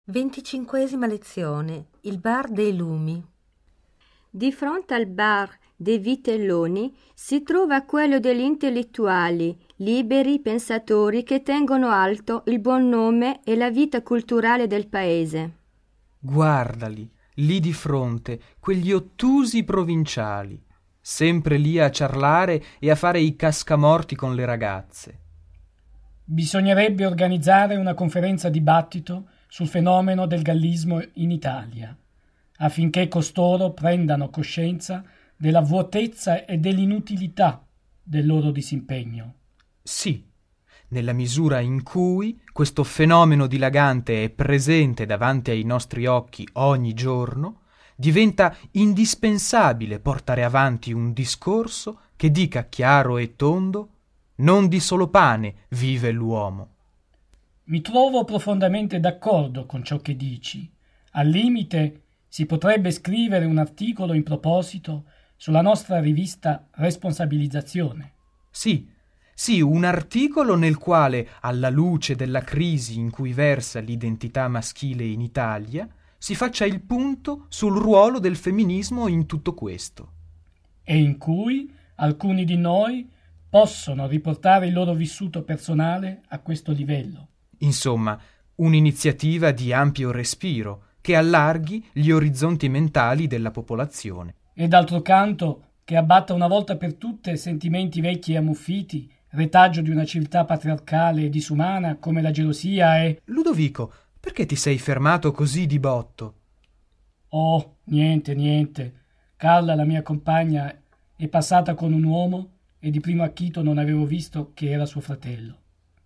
25ª lezione. Il bar dei lumi. Di fronte al bar dei vitelloni si trova quello degli intellettuali, liberi pensatori che tengono alto il buon nome e la vita culturale del paese. Guardali, lì di fronte, quegli ottusi provinciali, sempre lì a ciarlare e a fare i cascamorti con le ragazze. Bisognerebbe organizzare una conferenza dibattito sul fenomeno del gallismo in Italia, affinché costoro prendano coscienza della vuotezza e dell'inutilità del loro disimpegno. Sì, nella misura in cui questo fenomeno dilagante è presente davanti ai nostri occhi ogni giorno, diventa indispensabile portare avanti un discorso che dica chiaro e tondo: non di solo pane vive l'uomo. Mi trovo profondamente d'accordo con ciò che dici. Al limite si potrebbe scrivere un articolo in proposito sulla nostra rivista Responsabilizzazione. Sì, un articolo nel quale, alla luce della crisi in cui versa l'identità maschile in Italia, si faccia il punto sul ruolo del femminismo in tutto questo. E in cui alcuni di noi possono riportare il loro vissuto personale a questo livello. Insomma, un'iniziativa di ampio respiro che allarghi gli orizzonti mentali della popolazione. E d'altro canto che abbatta una volta per tutte sentimenti vecchi e ammuffiti, retaggio di una civiltà patriarcale e disumana come la gelosia e... Ludovico, perché ti sei fermato così di botto? Oh, niente. Carla, la mia compagna, è passata con un uomo e di primo acchito non avevo visto che era suo fratello.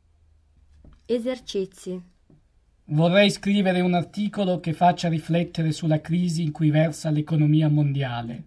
Esercizi. Vorrei scrivere un articolo che faccia riflettere sulla crisi in cui versa l'economia mondiale.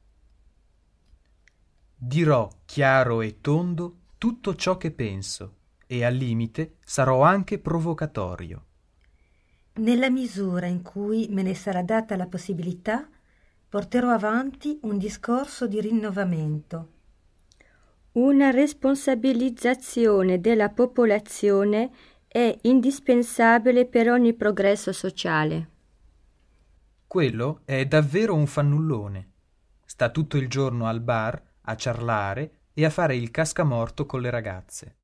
Dirò chiaro e tondo tutto ciò che penso e al limite sarò anche provocatorio. Nella misura in cui me ne sarà data la possibilità, porterò avanti un discorso di rinnovamento. Una responsabilizzazione della popolazione è indispensabile per ogni progresso sociale. Quello è davvero un fannullone. Sta tutto il giorno al bar a ciarlare e a fare il cascamorto con le ragazze.